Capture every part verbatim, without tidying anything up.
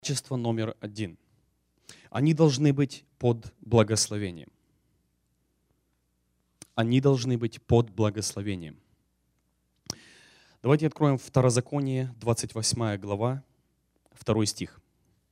Качество номер один. Они должны быть под благословением. Они должны быть под благословением. Давайте откроем Второзаконие, двадцать восьмая глава, второй стих.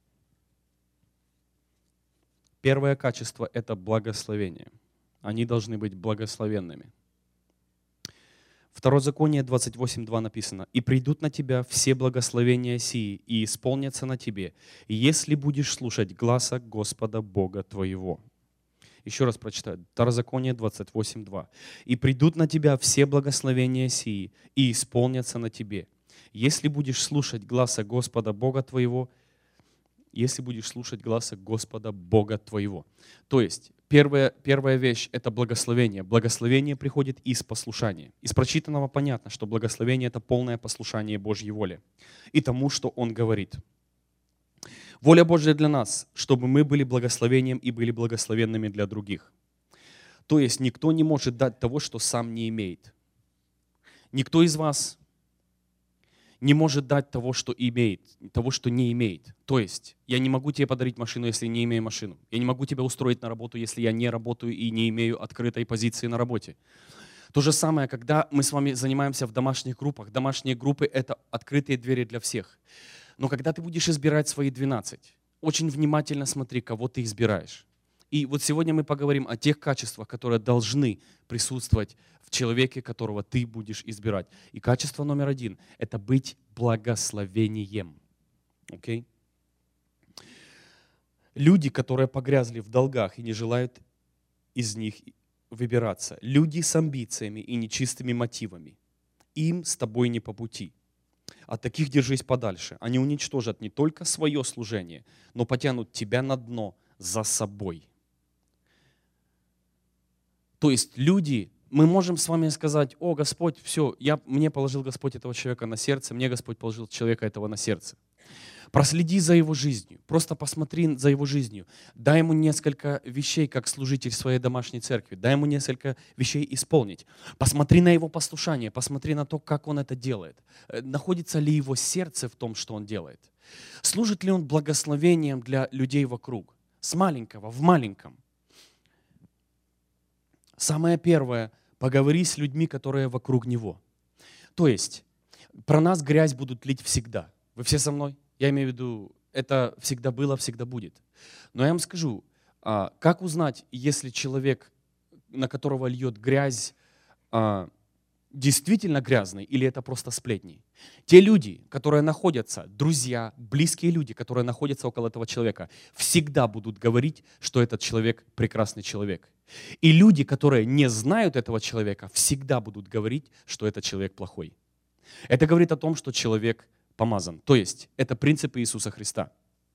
Первое качество – это благословение. Они должны быть благословенными. Второзаконие двадцать восемь два написано: «И придут на тебя все благословения сии, и исполнятся на тебе, если будешь слушать гласа Господа Бога твоего». Еще раз прочитаю. Второзаконие двадцать восемь два. «И придут на тебя все благословения сии, и исполнятся на тебе, если будешь слушать гласа Господа Бога твоего». Если будешь слушать гласа Господа Бога твоего. То есть, первая, первая вещь – это благословение. Благословение приходит из послушания. Из прочитанного понятно, что благословение – это полное послушание Божьей воле и тому, что Он говорит. Воля Божья для нас, чтобы мы были благословением и были благословенными для других. То есть, никто не может дать того, что сам не имеет. Никто из вас не может дать того, что имеет, того, что не имеет. То есть, я не могу тебе подарить машину, если не имею машину. Я не могу тебя устроить на работу, если я не работаю и не имею открытой позиции на работе. То же самое, когда мы с вами занимаемся в домашних группах. Домашние группы – это открытые двери для всех. Но когда ты будешь избирать свои двенадцать, очень внимательно смотри, кого ты избираешь. И вот сегодня мы поговорим о тех качествах, которые должны присутствовать в человеке, которого ты будешь избирать. И качество номер один – это быть благословением. Okay? Люди, которые погрязли в долгах и не желают из них выбираться. Люди с амбициями и нечистыми мотивами. Им с тобой не по пути. От таких держись подальше. Они уничтожат не только свое служение, но потянут тебя на дно за собой. То есть люди, мы можем с вами сказать: о, Господь, все, я, мне положил Господь этого человека на сердце, мне Господь положил человека этого на сердце. Проследи за его жизнью, просто посмотри за его жизнью. Дай ему несколько вещей, как служитель своей домашней церкви. Дай ему несколько вещей исполнить. Посмотри на его послушание, посмотри на то, как он это делает. Находится ли его сердце в том, что он делает? Служит ли он благословением для людей вокруг? С маленького в маленьком. Самое первое, поговори с людьми, которые вокруг него. То есть, про нас грязь будут лить всегда. Вы все со мной? Я имею в виду, это всегда было, всегда будет. Но я вам скажу, как узнать, если человек, на которого льет грязь, действительно грязный, или это просто сплетни? Те люди, которые находятся, друзья, близкие люди, которые находятся около этого человека, всегда будут говорить, что этот человек прекрасный человек. И люди, которые не знают этого человека, всегда будут говорить, что этот человек плохой. Это говорит о том, что человек помазан. То есть, это принципы Иисуса Христа.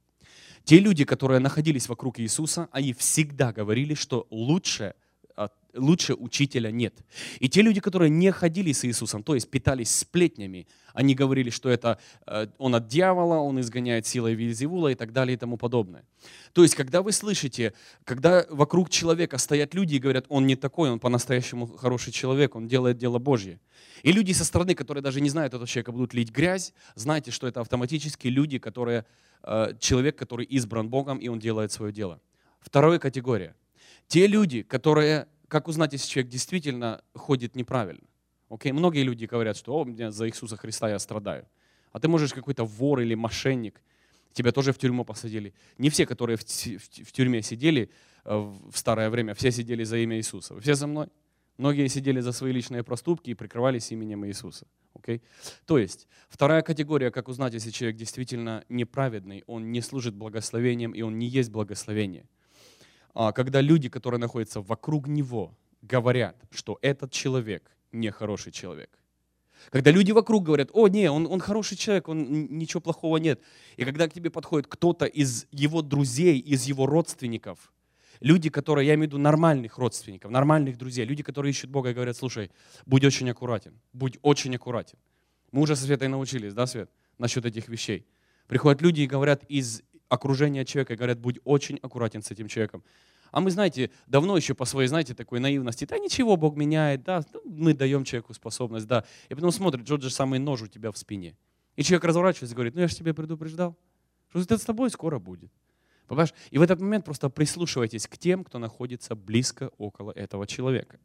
Те люди, которые находились вокруг Иисуса, они всегда говорили, что лучше Лучше учителя нет. И те люди, которые не ходили с Иисусом, то есть питались сплетнями, они говорили, что это он от дьявола, он изгоняет силой Вельзевула и так далее и тому подобное. То есть, когда вы слышите, когда вокруг человека стоят люди и говорят: он не такой, он по-настоящему хороший человек, он делает дело Божье. И люди со стороны, которые даже не знают этого человека, будут лить грязь, знайте, что это автоматически люди, которые, человек, который избран Богом, и он делает свое дело. Вторая категория. Те люди, которые... Как узнать, если человек действительно ходит неправильно? Okay? Многие люди говорят, что «О, меня за Иисуса Христа я страдаю». А ты можешь какой-то вор или мошенник, тебя тоже в тюрьму посадили. Не все, которые в, в, в тюрьме сидели в старое время, все сидели за имя Иисуса. Вы все за мной? Многие сидели за свои личные проступки и прикрывались именем Иисуса. Okay? То есть, вторая категория, как узнать, если человек действительно неправедный, он не служит благословением и он не есть благословение. Когда люди, которые находятся вокруг него, говорят, что этот человек не хороший человек. Когда люди вокруг говорят: о, не, он, он хороший человек, он, ничего плохого нет. И когда к тебе подходит кто-то из его друзей, из его родственников, люди, которые, я имею в виду нормальных родственников, нормальных друзей, люди, которые ищут Бога и говорят: слушай, будь очень аккуратен, будь очень аккуратен. Мы уже со Светой научились, да, Свет, насчет этих вещей. Приходят люди и говорят из окружения человека, и говорят: будь очень аккуратен с этим человеком. А мы, знаете, давно еще по своей, знаете, такой наивности: да ничего, Бог меняет, да, мы даем человеку способность, да. И потом смотрит, тот же самый нож у тебя в спине. И человек разворачивается и говорит: ну я же тебе предупреждал, Что с тобой скоро будет. Понимаешь? И в этот момент просто прислушивайтесь к тем, кто находится близко около этого человека.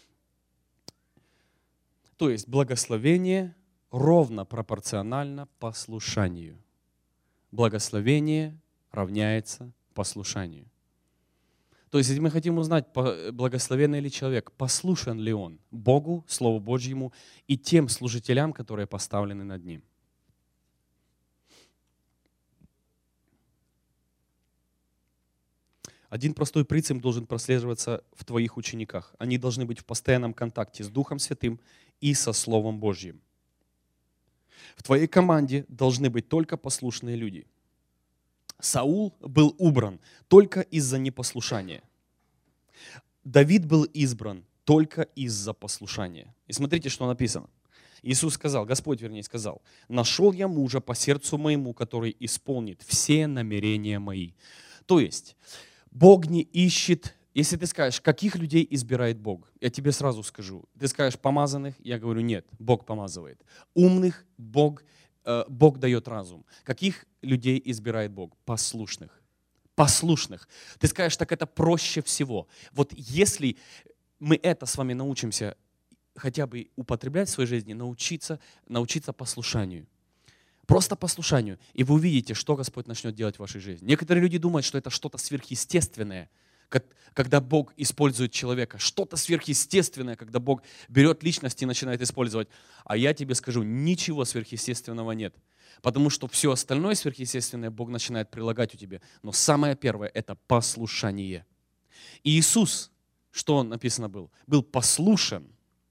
То есть благословение ровно пропорционально послушанию. Благословение равняется послушанию. То есть, если мы хотим узнать, благословенный ли человек, послушен ли он Богу, Слову Божьему и тем служителям, которые поставлены над ним. Один простой принцип должен прослеживаться в твоих учениках. Они должны быть в постоянном контакте с Духом Святым и со Словом Божьим. В твоей команде должны быть только послушные люди. Саул был убран только из-за непослушания. Давид был избран только из-за послушания. И смотрите, что написано. Иисус сказал, Господь, вернее, сказал, «Нашел я мужа по сердцу моему, который исполнит все намерения мои». То есть, Бог не ищет, если ты скажешь, каких людей избирает Бог, я тебе сразу скажу. Ты скажешь, помазанных, я говорю, нет, Бог помазывает. Умных Бог Бог дает разум. Каких людей избирает Бог? Послушных. Послушных. Ты скажешь, так это проще всего. Вот если мы это с вами научимся хотя бы употреблять в своей жизни, научиться, научиться послушанию. Просто послушанию. И вы увидите, что Господь начнет делать в вашей жизни. Некоторые люди думают, что это что-то сверхъестественное, когда Бог использует человека. Что-то сверхъестественное, когда Бог берет личность и начинает использовать. А я тебе скажу, ничего сверхъестественного нет. Потому что все остальное сверхъестественное Бог начинает прилагать у тебя. Но самое первое – это послушание. И Иисус, что он написано был? Был послушен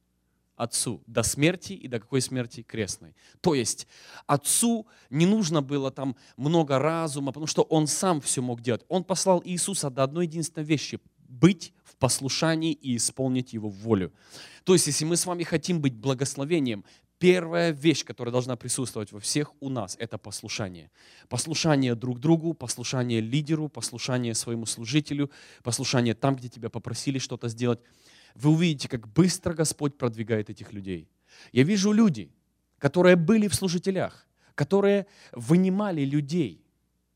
Отцу до смерти и до какой смерти? Крестной. То есть Отцу не нужно было там много разума, потому что Он сам все мог делать. Он послал Иисуса до одной единственной вещи – быть в послушании и исполнить Его волю. То есть если мы с вами хотим быть благословением, первая вещь, которая должна присутствовать во всех у нас – это послушание. Послушание друг другу, послушание лидеру, послушание своему служителю, послушание там, где тебя попросили что-то сделать. Вы увидите, как быстро Господь продвигает этих людей. Я вижу люди, которые были в служителях, которые вынимали людей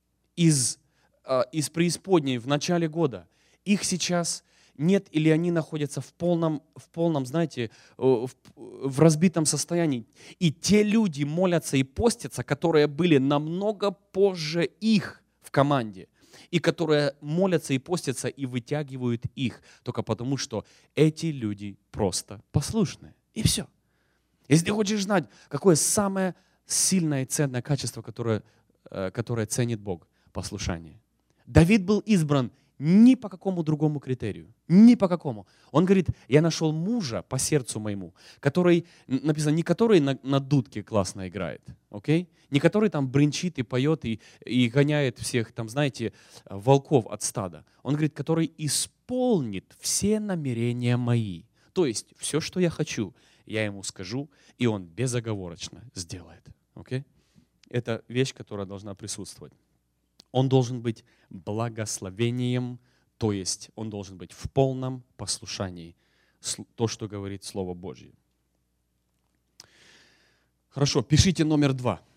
из, из преисподней в начале года. Их сейчас нет или они находятся в полном, в полном, знаете, в, в разбитом состоянии. И те люди молятся и постятся, которые были намного позже их в команде. И которые молятся и постятся и вытягивают их только потому, что эти люди просто послушные. И все. Если ты хочешь знать, какое самое сильное и ценное качество, которое, которое ценит Бог, послушание. Давид был избран ни по какому другому критерию. Ни по какому. Он говорит, я нашел мужа по сердцу моему, который, написано, не который на, на дудке классно играет, окей? Не который там бренчит и поет и, и гоняет всех, там, знаете, волков от стада. Он говорит, который исполнит все намерения мои. То есть все, что я хочу, я ему скажу, и он безоговорочно сделает. Окей? Это вещь, которая должна присутствовать. Он должен быть благословением, то есть он должен быть в полном послушании, то, что говорит Слово Божье. Хорошо, пишите номер два.